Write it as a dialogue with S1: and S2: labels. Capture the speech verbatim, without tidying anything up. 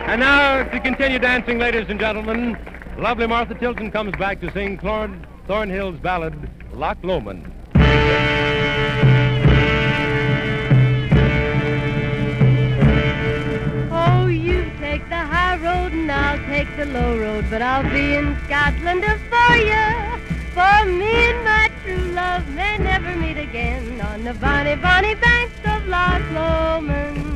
S1: And now, to continue dancing, ladies and gentlemen, lovely Martha Tilton comes back to sing Thorn, Thornhill's ballad, Loch Lomond.
S2: Oh, you take the high road and I'll take the low road, but I'll be in Scotland for you. For me and my true love may never meet again on the bonny, bonny banks of Loch Lomond.